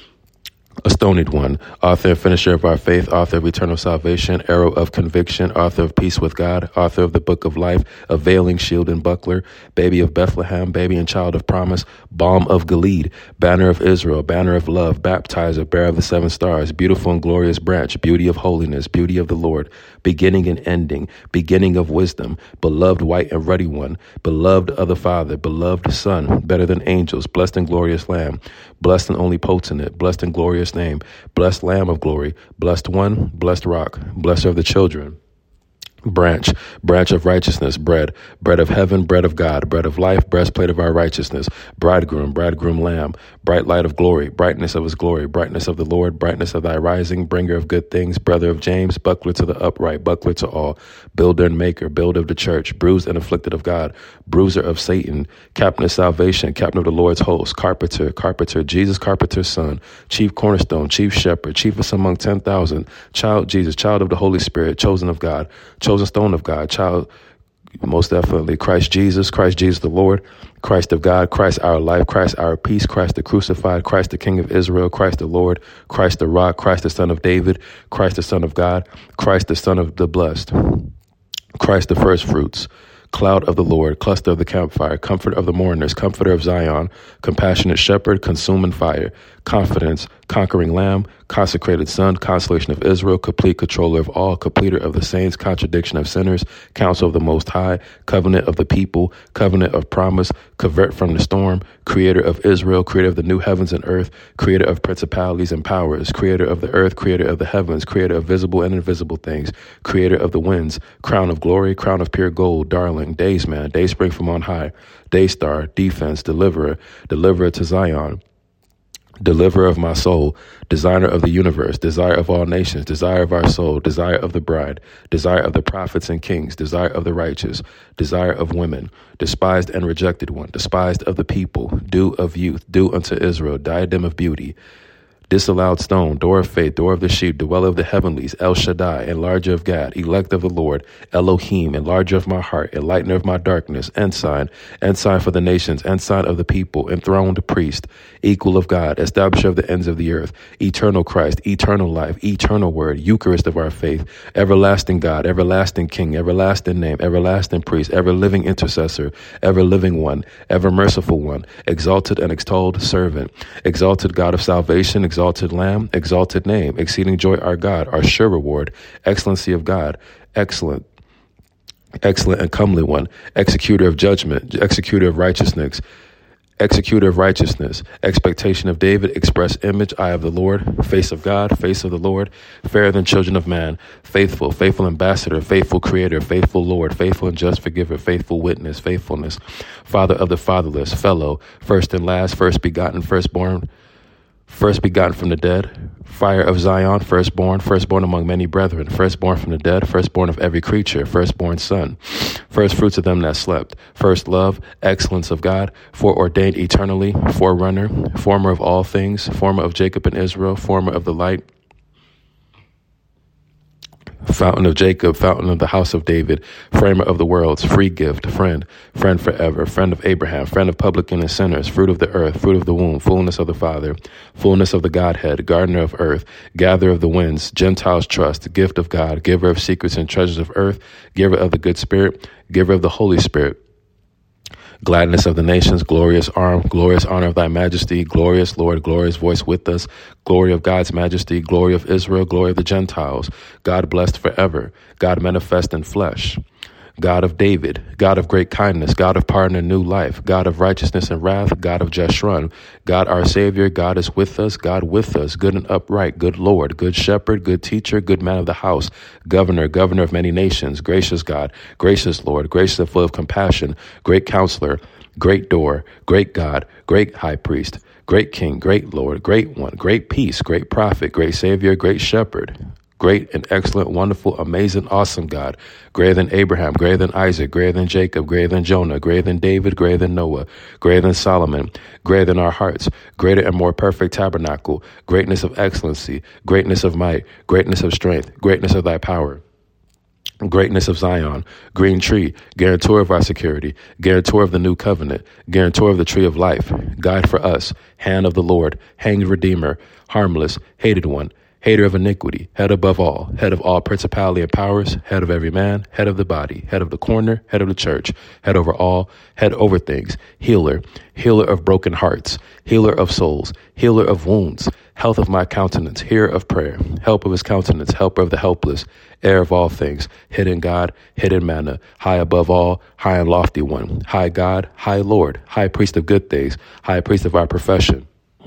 A stonied one, author and finisher of our faith, author of eternal salvation, arrow of conviction, author of peace with God, author of the book of life, availing shield and buckler, baby of Bethlehem, baby and child of promise, balm of Gilead, banner of Israel, banner of love, baptizer, bearer of the seven stars, beautiful and glorious branch, beauty of holiness, beauty of the Lord, beginning and ending, beginning of wisdom, beloved white and ruddy one, beloved of the Father, beloved Son, better than angels, blessed and glorious Lamb, blessed and only potent, blessed and glorious name, blessed Lamb of glory, blessed one, blessed rock, blessed of the children. Branch of righteousness, bread of heaven, bread of God, bread of life, breastplate of our righteousness, bridegroom lamb, bright light of glory, brightness of his glory, brightness of the Lord, brightness of thy rising, bringer of good things, brother of James, buckler to the upright, buckler to all, builder and maker, builder of the church, bruised and afflicted of God, bruiser of Satan, captain of salvation, captain of the Lord's host, carpenter, Jesus Carpenter's son, chief cornerstone, chief shepherd, chiefest among 10,000, child Jesus, child of the Holy Spirit, chosen of God, chosen stone of God, child, most definitely Christ Jesus the Lord, Christ of God, Christ our life, Christ our peace, Christ the crucified, Christ the King of Israel, Christ the Lord, Christ the rock, Christ the Son of David, Christ the Son of God, Christ the Son of the blessed, Christ the first fruits, cloud of the Lord, cluster of the campfire, comfort of the mourners, comforter of Zion, compassionate shepherd, consuming fire, confidence, conquering lamb, consecrated son, consolation of Israel, complete controller of all, completer of the saints, contradiction of sinners, counsel of the Most High, covenant of the people, covenant of promise, covert from the storm, creator of Israel, creator of the new heavens and earth, creator of principalities and powers, creator of the earth, creator of the heavens, creator of visible and invisible things, creator of the winds, crown of glory, crown of pure gold, darling, days man, day spring from on high, day star, defense, deliverer, deliverer to Zion, deliverer of my soul, designer of the universe, desire of all nations, desire of our soul, desire of the bride, desire of the prophets and kings, desire of the righteous, desire of women, despised and rejected one, despised of the people, dew of youth, dew unto Israel, diadem of beauty, disallowed stone, door of faith, door of the sheep, dweller of the heavenlies, El Shaddai, enlarger of God, elect of the Lord, Elohim, enlarger of my heart, enlightener of my darkness, ensign for the nations, ensign of the people, enthroned priest, equal of God, establisher of the ends of the earth, eternal Christ, eternal life, eternal word, Eucharist of our faith, everlasting God, everlasting King, everlasting name, everlasting priest, ever living intercessor, ever living one, ever merciful one, exalted and extolled servant, exalted God of salvation, exalted Lamb, exalted name, exceeding joy our God, our sure reward, excellency of God, excellent and comely one, executor of judgment, executor of righteousness, expectation of David, express image, eye of the Lord, face of God, face of the Lord, fairer than children of man, faithful ambassador, faithful creator, faithful Lord, faithful and just forgiver, faithful witness, faithfulness, father of the fatherless, fellow, first and last, first begotten from the dead, fire of Zion, firstborn among many brethren, firstborn from the dead, firstborn of every creature, firstborn son, first fruits of them that slept, first love, excellence of God, foreordained eternally, forerunner, former of all things, former of Jacob and Israel, former of the light, fountain of Jacob, fountain of the house of David, framer of the worlds, free gift, friend forever, friend of Abraham, friend of publican and sinners, fruit of the earth, fruit of the womb, fullness of the Father, fullness of the Godhead, gardener of earth, gatherer of the winds, Gentiles trust, gift of God, giver of secrets and treasures of earth, giver of the good spirit, giver of the Holy Spirit, Gladness of the nations, glorious arm, glorious honor of thy majesty, glorious Lord, glorious voice with us, glory of God's majesty, glory of Israel, glory of the Gentiles, God blessed forever, God manifest in flesh, God of David, God of great kindness, God of pardon and new life, God of righteousness and wrath, God of Jeshurun, God our Savior, God is with us, God with us, good and upright, good Lord, good shepherd, good teacher, good man of the house, governor, governor of many nations, gracious God, gracious Lord, gracious and full of compassion, great counselor, great door, great God, great high priest, great king, great Lord, great one, great peace, great prophet, great Savior, great shepherd, great and excellent, wonderful, amazing, awesome God, greater than Abraham, greater than Isaac, greater than Jacob, greater than Jonah, greater than David, greater than Noah, greater than Solomon, greater than our hearts, greater and more perfect tabernacle, greatness of excellency, greatness of might, greatness of strength, greatness of thy power. Greatness of Zion, green tree, guarantor of our security, guarantor of the new covenant, guarantor of the tree of life, guide for us, hand of the Lord, hanged redeemer, harmless, hated one, hater of iniquity, head above all, head of all principality and powers, head of every man, head of the body, head of the corner, head of the church, head over all, head over things, healer, healer of broken hearts, healer of souls, healer of wounds, health of my countenance, hearer of prayer, help of his countenance, helper of the helpless, heir of all things, hidden God, hidden manna, high above all, high and lofty one, high God, high Lord, high priest of good things, high priest of our profession.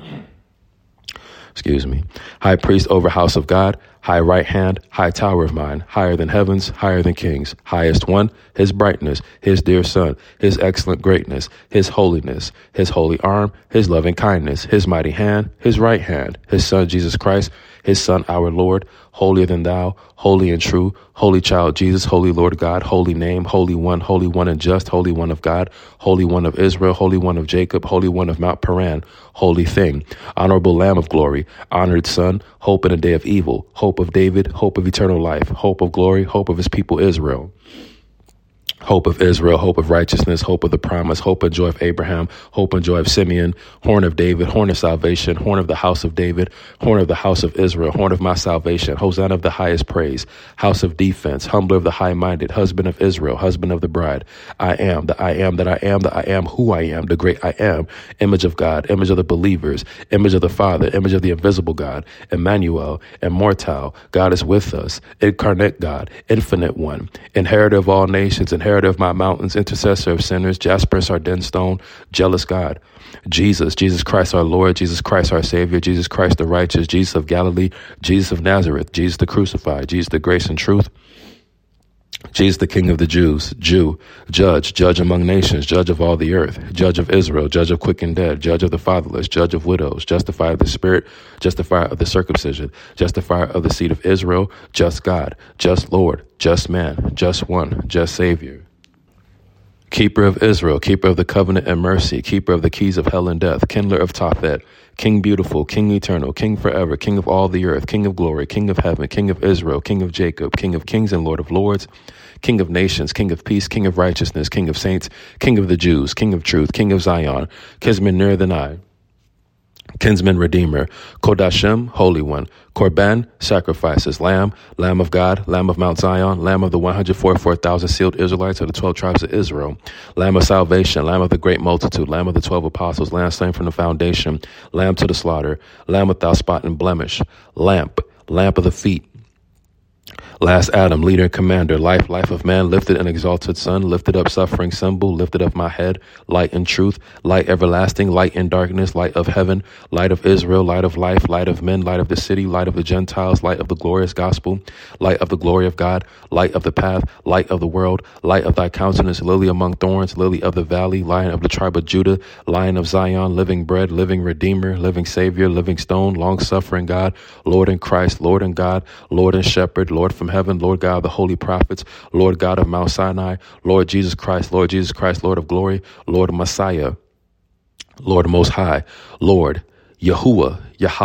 High priest over house of God, high right hand, high tower of mine, higher than heavens, higher than kings, highest one, his brightness, his dear son, his excellent greatness, his holiness, his holy arm, his loving kindness, his mighty hand, his right hand, his son, Jesus Christ, his son, our Lord, holier than thou, holy and true, holy child Jesus, holy Lord God, holy name, holy one and just, holy one of God, holy one of Israel, holy one of Jacob, holy one of Mount Paran, holy thing, honorable Lamb of glory, honored Son, hope in a day of evil, hope of David, hope of eternal life, hope of glory, hope of his people Israel. Hope of Israel, hope of righteousness, hope of the promise, hope and joy of Abraham, hope and joy of Simeon, horn of David, horn of salvation, horn of the house of David, horn of the house of Israel, horn of my salvation, Hosanna of the highest praise, house of defense, humbler of the high-minded, husband of Israel, husband of the bride. I am, that I am, that I am, that I am who I am, the great I am, image of God, image of the believers, image of the Father, image of the invisible God, Emmanuel, immortal, God is with us, incarnate God, infinite one, inheritor of all nations, inheritor of my mountains, intercessor of sinners, jasper and sardine stone, jealous God, Jesus Christ our Lord, Jesus Christ our Savior, Jesus Christ the righteous, Jesus of Galilee, Jesus of Nazareth, Jesus the crucified, Jesus the grace and truth, Jesus the King of the Jews, Jew, judge among nations, judge of all the earth, judge of Israel, judge of quick and dead, judge of the fatherless, judge of widows, justifier of the spirit, justifier of the circumcision, justifier of the seed of Israel, just God, just Lord, just man, just one, just Savior. Keeper of Israel, keeper of the covenant and mercy, keeper of the keys of hell and death, kindler of Tophet, King beautiful, King eternal, King forever, King of all the earth, King of glory, King of heaven, King of Israel, King of Jacob, King of kings and Lord of lords, King of nations, King of peace, King of righteousness, King of saints, King of the Jews, King of truth, King of Zion, kinsman nearer than I, kinsman redeemer, Kodashim, Holy One, Korban, sacrifices, Lamb, Lamb of God, Lamb of Mount Zion, Lamb of the 144,000 sealed Israelites of the 12 tribes of Israel, Lamb of salvation, Lamb of the great multitude, Lamb of the 12 apostles, Lamb slain from the foundation, Lamb to the slaughter, Lamb without spot and blemish, lamp of the feet, last Adam, leader and commander, life of man, lifted and exalted Son, lifted up suffering symbol, lifted up my head, light and truth, light everlasting, light in darkness, light of heaven, light of Israel, light of life, light of men, light of the city, light of the Gentiles, light of the glorious gospel, light of the glory of God, light of the path, light of the world, light of thy countenance, lily among thorns, lily of the valley, lion of the tribe of Judah, lion of Zion, living bread, living redeemer, living savior, living stone, long-suffering God, Lord in Christ, Lord in God, Lord and shepherd, Lord from heaven, Lord God of the holy prophets, Lord God of Mount Sinai, Lord Jesus Christ, Lord of glory, Lord Messiah, Lord Most High, Lord Yahuwah,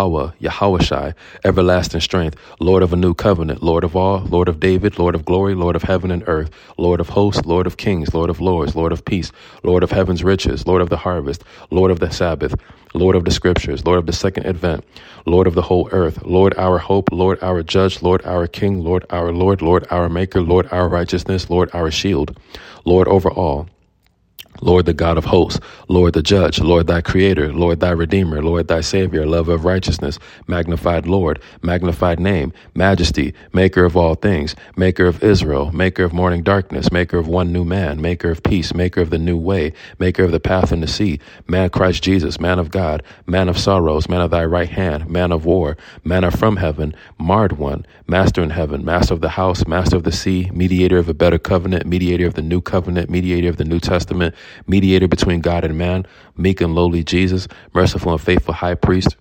Yahweh, everlasting strength, Lord of a new covenant, Lord of all, Lord of David, Lord of glory, Lord of heaven and earth, Lord of hosts, Lord of kings, Lord of lords, Lord of peace, Lord of heaven's riches, Lord of the harvest, Lord of the Sabbath, Lord of the scriptures, Lord of the second advent, Lord of the whole earth, Lord our hope, Lord our judge, Lord our king, Lord our Lord, Lord our maker, Lord our righteousness, Lord our shield, Lord over all, Lord, the God of hosts, Lord, the judge, Lord, thy creator, Lord, thy redeemer, Lord, thy savior, lover of righteousness, magnified Lord, magnified name, majesty, maker of all things, maker of Israel, maker of morning darkness, maker of one new man, maker of peace, maker of the new way, maker of the path in the sea, man Christ Jesus, man of God, man of sorrows, man of thy right hand, man of war, manna from heaven, marred one, master in heaven, master of the house, master of the sea, mediator of a better covenant, mediator of the new covenant, mediator of the New Testament, mediator between God and man, meek and lowly Jesus, merciful and faithful high priest,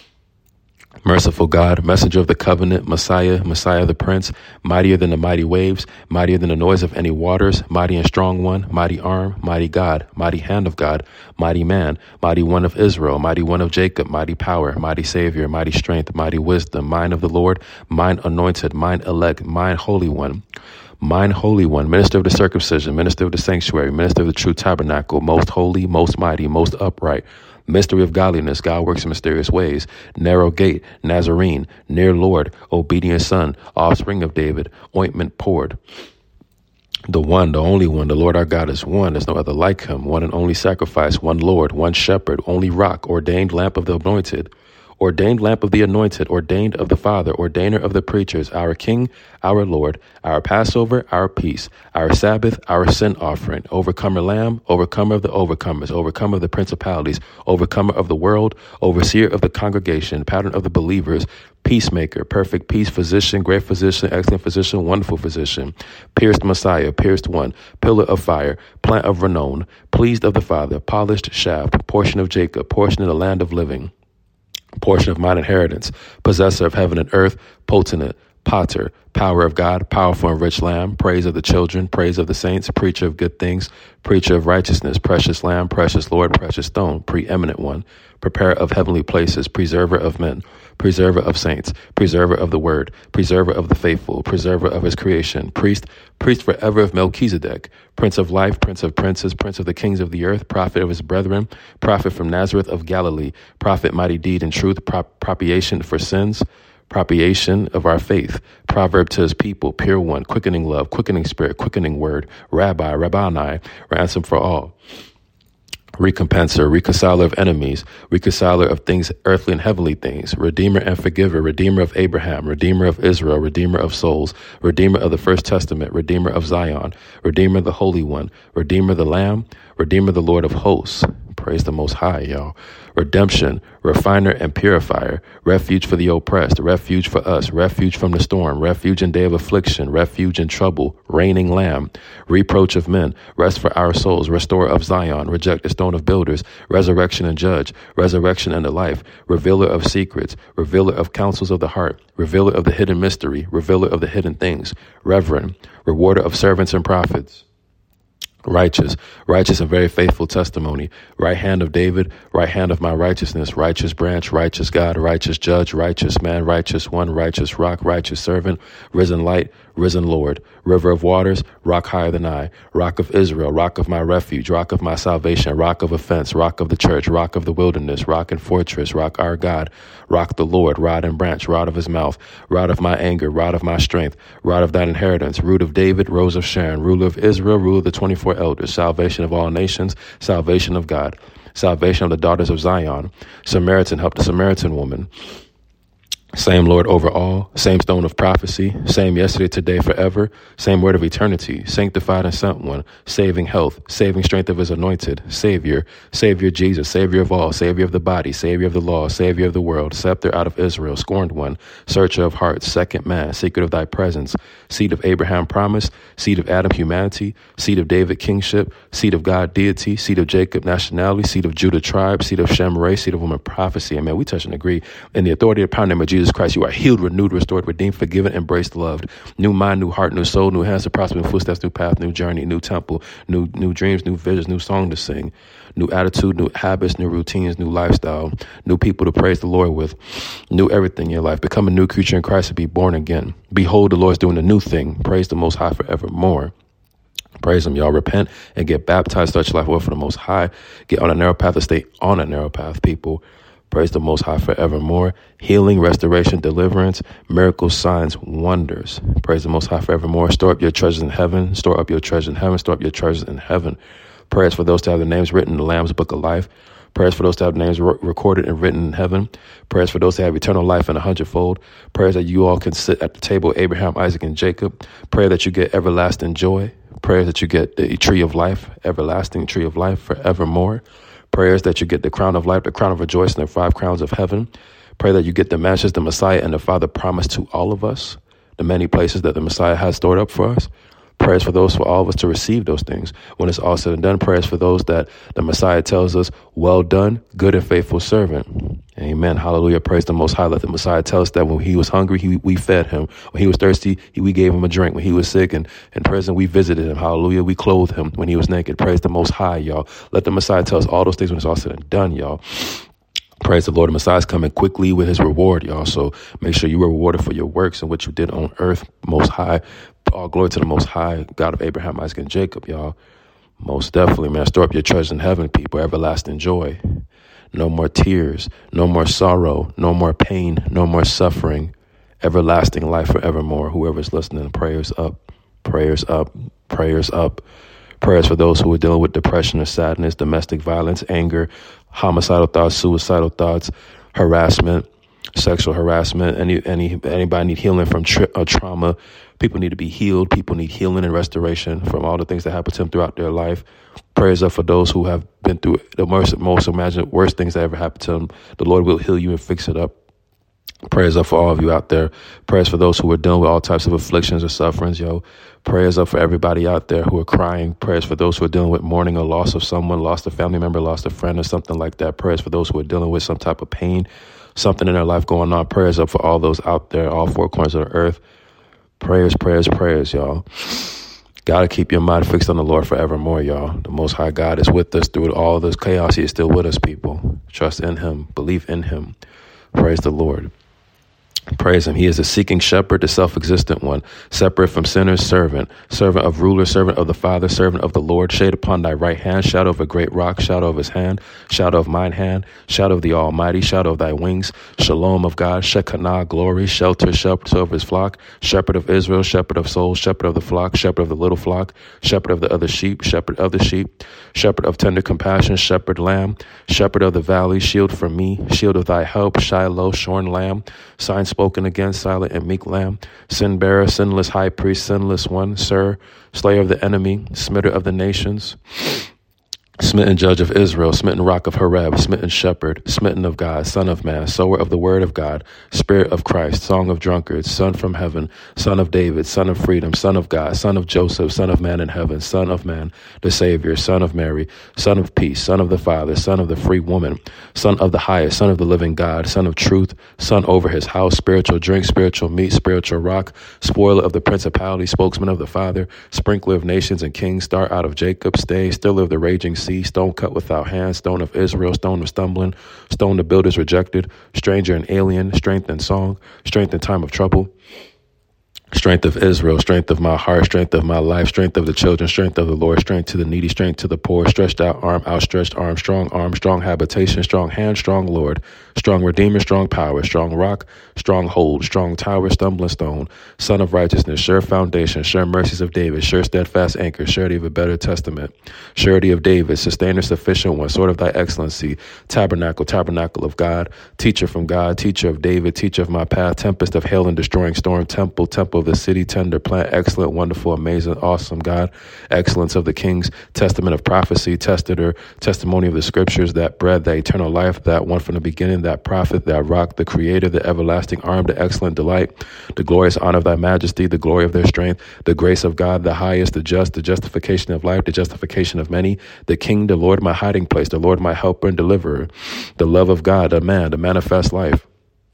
merciful God, messenger of the covenant, Messiah, Messiah the Prince, mightier than the mighty waves, mightier than the noise of any waters, mighty and strong one, mighty arm, mighty God, mighty hand of God, mighty man, mighty one of Israel, mighty one of Jacob, mighty power, mighty Savior, mighty strength, mighty wisdom, mine of the Lord, mine anointed, mine elect, mine holy one. Mine holy one, minister of the circumcision, minister of the sanctuary, minister of the true tabernacle, most holy, most mighty, most upright, mystery of godliness, God works in mysterious ways, narrow gate, Nazarene, near Lord, obedient son, offspring of David, ointment poured. The one, the only one, the Lord our God is one. There's no other like him. One and only sacrifice, one Lord, one shepherd, only rock, ordained lamp of the anointed. Ordained lamp of the anointed, ordained of the Father, ordainer of the preachers, our King, our Lord, our Passover, our peace, our Sabbath, our sin offering, overcomer lamb, overcomer of the overcomers, overcomer of the principalities, overcomer of the world, overseer of the congregation, pattern of the believers, peacemaker, perfect peace, physician, great physician, excellent physician, wonderful physician, pierced Messiah, pierced one, pillar of fire, plant of renown, pleased of the Father, polished shaft, portion of Jacob, portion of the land of living, portion of mine inheritance, possessor of heaven and earth, potentate, potter, power of God, powerful and rich lamb, praise of the children, praise of the saints, preacher of good things, preacher of righteousness, precious lamb, precious Lord, precious stone, preeminent one, preparer of heavenly places, preserver of men, preserver of saints, preserver of the word, preserver of the faithful, preserver of his creation, priest forever of Melchizedek, prince of life, prince of princes, prince of the kings of the earth, prophet of his brethren, prophet from Nazareth of Galilee, prophet mighty deed and truth, propitiation for sins, propitiation of our faith, proverb to his people, pure one, quickening love, quickening spirit, quickening word, rabbani, ransom for all. Recompenser, reconciler of enemies, reconciler of things earthly and heavenly things, redeemer and forgiver, redeemer of Abraham, redeemer of Israel, redeemer of souls, redeemer of the first testament, redeemer of Zion, redeemer the Holy One, redeemer the Lamb, redeemer the Lord of hosts. Praise the Most High, y'all. Redemption, refiner and purifier, refuge for the oppressed, refuge for us, refuge from the storm, refuge in day of affliction, refuge in trouble, reigning lamb, reproach of men, rest for our souls, restorer of Zion, reject the stone of builders, resurrection and judge, resurrection and the life, revealer of secrets, revealer of counsels of the heart, revealer of the hidden mystery, revealer of the hidden things, reverend, rewarder of servants and prophets. Righteous and very faithful testimony, right hand of David, right hand of my righteousness, righteous branch, righteous God, righteous judge, righteous man, righteous one, righteous rock, righteous servant, risen light, risen Lord, river of waters, rock higher than I, rock of Israel, rock of my refuge, rock of my salvation, rock of offense, rock of the church, rock of the wilderness, rock and fortress, rock our God, rock the Lord, rod and branch, rod of his mouth, rod of my anger, rod of my strength, rod of thine inheritance, root of David, rose of Sharon, ruler of Israel, ruler of the 24 elders, salvation of all nations, salvation of God, salvation of the daughters of Zion, Samaritan, help the Samaritan woman. Same Lord over all, same stone of prophecy, same yesterday, today, forever, same word of eternity, sanctified and sent one, saving health, saving strength of his anointed, Savior Jesus, Savior of all, Savior of the body, Savior of the law, Savior of the world, scepter out of Israel, scorned one, searcher of hearts, second man, secret of thy presence, seed of Abraham promise, seed of Adam humanity, seed of David kingship, seed of God deity, seed of Jacob nationality, seed of Judah tribe, seed of Shem race, seed of woman prophecy. And man, we touch and agree in the authority and power name of Jesus Christ. You are healed, renewed, restored, redeemed, forgiven, embraced, loved. New mind, new heart, new soul, new hands to prosper, new footsteps, new path, new journey, new temple, new dreams, new visions, new song to sing, new attitude, new habits, new routines, new lifestyle, new people to praise the Lord with, new everything in your life. Become a new creature in Christ and be born again. Behold, the Lord's doing a new thing. Praise the Most High forevermore. Praise him, y'all. Repent and get baptized. Start your life well for the Most High. Get on a narrow path and stay on a narrow path, people. Praise the Most High forevermore. Healing, restoration, deliverance, miracles, signs, wonders. Praise the Most High forevermore. Store up your treasures in heaven. Store up your treasures in heaven. Store up your treasures in heaven. Prayers for those to have their names written in the Lamb's Book of Life. Prayers for those to have names recorded and written in heaven. Prayers for those to have eternal life in 100-fold. Prayers that you all can sit at the table of Abraham, Isaac, and Jacob. Prayer that you get everlasting joy. Prayers that you get the tree of life, everlasting tree of life forevermore. Prayers that you get the crown of life, the crown of rejoicing, the 5 crowns of heaven. Pray that you get the mansions the Messiah and the Father promised to all of us, the many places that the Messiah has stored up for us. Prayers for those, for all of us to receive those things. When it's all said and done, prayers for those that the Messiah tells us, well done, good and faithful servant. Amen. Hallelujah. Praise the Most High. Let the Messiah tell us that when he was hungry, we fed him. When he was thirsty, we gave him a drink. When he was sick and in prison, we visited him. Hallelujah. We clothed him. When he was naked, praise the Most High, y'all. Let the Messiah tell us all those things when it's all said and done, y'all. Praise the Lord. The Messiah is coming quickly with his reward, y'all. So make sure you were rewarded for your works and what you did on earth. Most High. All glory to the Most High, God of Abraham, Isaac, and Jacob, y'all. Most definitely, man. Store up your treasures in heaven, people. Everlasting joy. No more tears. No more sorrow. No more pain. No more suffering. Everlasting life forevermore. Whoever's listening, prayers up. Prayers up. Prayers up. Prayers for those who are dealing with depression or sadness, domestic violence, anger, homicidal thoughts, suicidal thoughts, harassment, sexual harassment. Anybody need healing from trauma? People need to be healed. People need healing and restoration from all the things that happened to them throughout their life. Prayers up for those who have been through the most imagined worst things that ever happened to them. The Lord will heal you and fix it up. Prayers up for all of you out there. Prayers for those who are dealing with all types of afflictions or sufferings, yo. Prayers up for everybody out there who are crying. Prayers for those who are dealing with mourning or loss of someone, lost a family member, lost a friend or something like that. Prayers for those who are dealing with some type of pain, something in their life going on. Prayers up for all those out there, all 4 corners of the earth. Prayers, prayers, prayers, y'all. Gotta keep your mind fixed on the Lord forevermore, y'all. The Most High God is with us through all this chaos. He is still with us, people. Trust in him. Believe in him. Praise the Lord. Praise him. He is a seeking shepherd, the self-existent one, separate from sinners, servant of ruler, servant of the Father, servant of the Lord, shade upon thy right hand, shadow of a great rock, shadow of his hand, shadow of mine hand, shadow of the Almighty, shadow of thy wings, shalom of God, Shekinah, glory, shelter of his flock, shepherd of Israel, shepherd of souls, shepherd of the flock, shepherd of the little flock, shepherd of the other sheep, shepherd of the sheep, shepherd of tender compassion, shepherd lamb, shepherd of the valley, shield from me, shield of thy help, Shiloh, shorn lamb, sign spoken against, silent and meek lamb, sin bearer, sinless high priest, sinless one, sir, slayer of the enemy, smitter of the nations, smitten judge of Israel, smitten rock of Horeb, smitten shepherd, smitten of God, son of man, sower of the word of God, spirit of Christ, song of drunkards, son from heaven, son of David, son of freedom, son of God, son of Joseph, son of man in heaven, son of man, the Savior, son of Mary, son of peace, son of the Father, son of the free woman, son of the highest, son of the living God, son of truth, son over his house, spiritual drink, spiritual meat, spiritual rock, spoiler of the principality, spokesman of the Father, sprinkler of nations and kings, star out of Jacob, stay, still of the raging sea, stone cut without hands, stone of Israel, stone of stumbling, stone the builders rejected, stranger and alien, strength and song, strength in time of trouble, strength of Israel, strength of my heart, strength of my life, strength of the children, strength of the Lord, strength to the needy, strength to the poor, stretched out arm, outstretched arm, strong habitation, strong hand, strong Lord, strong Redeemer, strong power, strong rock, strong hold, strong tower, stumbling stone, son of righteousness, sure foundation, sure mercies of David, sure steadfast anchor, surety of a better testament, surety of David, sustainer, sufficient one, sword of thy excellency, tabernacle of God, teacher from God, teacher of David, teacher of my path, tempest of hail and destroying storm, temple of the city, tender plant, excellent, wonderful, amazing, awesome God, excellence of the kings, testament of prophecy, testator, testimony of the scriptures, that bread, that eternal life, that one from the beginning, that prophet, that rock, the creator, the everlasting arm, the excellent delight, the glorious honor of thy majesty, the glory of their strength, the grace of God, the highest, the just, the justification of life, the justification of many, the king, the Lord, my hiding place, the Lord, my helper and deliverer, the love of God, the manifest life,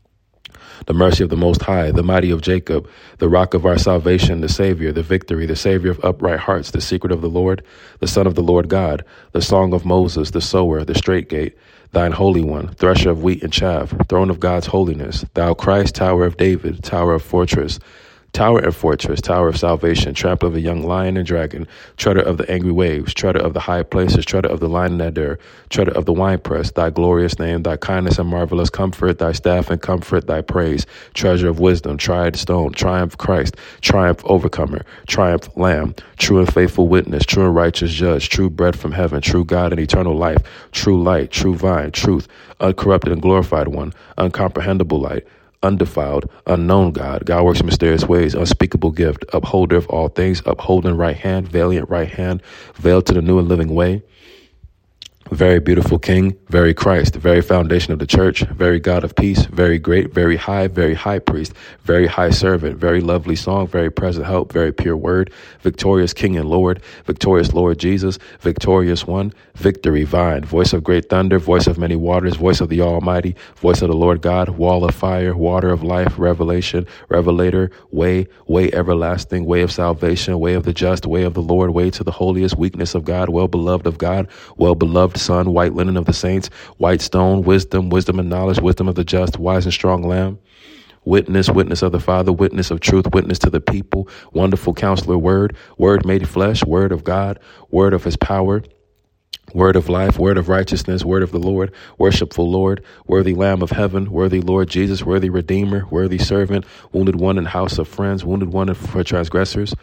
the mercy of the Most High, the mighty of Jacob, the rock of our salvation, the Savior, the victory, the Savior of upright hearts, the secret of the Lord, the Son of the Lord God, the song of Moses, the sower, the straight gate, thine holy one, thresher of wheat and chaff, throne of God's holiness, thou Christ, tower of David, tower of fortress, Tower and fortress, tower of salvation, trample of a young lion and dragon, treader of the angry waves, treader of the high places, treader of the lion and adder, treader of the winepress, thy glorious name, thy kindness and marvelous comfort, thy staff and comfort, thy praise, treasure of wisdom, tried stone, triumph Christ, triumph overcomer, triumph lamb, true and faithful witness, true and righteous judge, true bread from heaven, true God and eternal life, true light, true vine, truth, uncorrupted and glorified one, uncomprehendable light, undefiled, unknown God, God works in mysterious ways, unspeakable gift, upholder of all things, upholding right hand, valiant right hand, veiled to the new and living way, very beautiful King, very Christ, very foundation of the church, very God of peace, very great, very high priest, very high servant, very lovely song, very present help, very pure word, victorious King and Lord, victorious Lord Jesus, victorious one, victory vine, voice of great thunder, voice of many waters, voice of the Almighty, voice of the Lord God, wall of fire, water of life, revelation, revelator, way everlasting, way of salvation, way of the just, way of the Lord, way to the holiest, weakness of God, well beloved of God, well beloved Son, white linen of the saints, white stone, wisdom and knowledge, wisdom of the just, wise and strong Lamb, witness of the Father, witness of truth, witness to the people, wonderful Counselor, word made flesh, word of God, word of his power, word of life, word of righteousness, word of the Lord, worshipful Lord, worthy Lamb of heaven, worthy Lord Jesus, worthy Redeemer, worthy servant, wounded one in house of friends, wounded one for transgressors,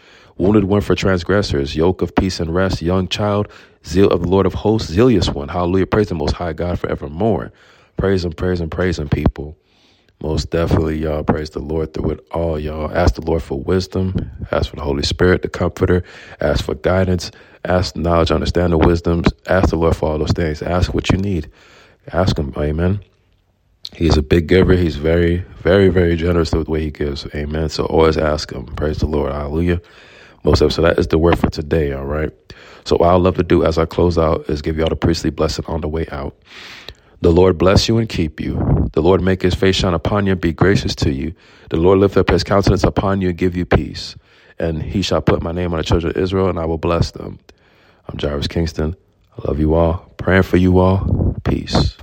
yoke of peace and rest, young child, zeal of the Lord of hosts, zealous one. Hallelujah. Praise the Most High God forevermore. Praise him, people. Most definitely, y'all. Praise the Lord through it all, y'all. Ask the Lord for wisdom. Ask for the Holy Spirit, the Comforter. Ask for guidance. Ask knowledge, understanding, wisdom. Ask the Lord for all those things. Ask what you need. Ask him. Amen. He's a big giver. He's very, very, very generous with the way he gives. Amen. So always ask him. Praise the Lord. Hallelujah. Most of so that is the word for today. All right. So what I'd love to do as I close out is give y'all the priestly blessing on the way out. The Lord bless you and keep you. The Lord make his face shine upon you and be gracious to you. The Lord lift up his countenance upon you and give you peace. And he shall put my name on the children of Israel, and I will bless them. I'm Jarvis Kingston. I love you all. Praying for you all. Peace.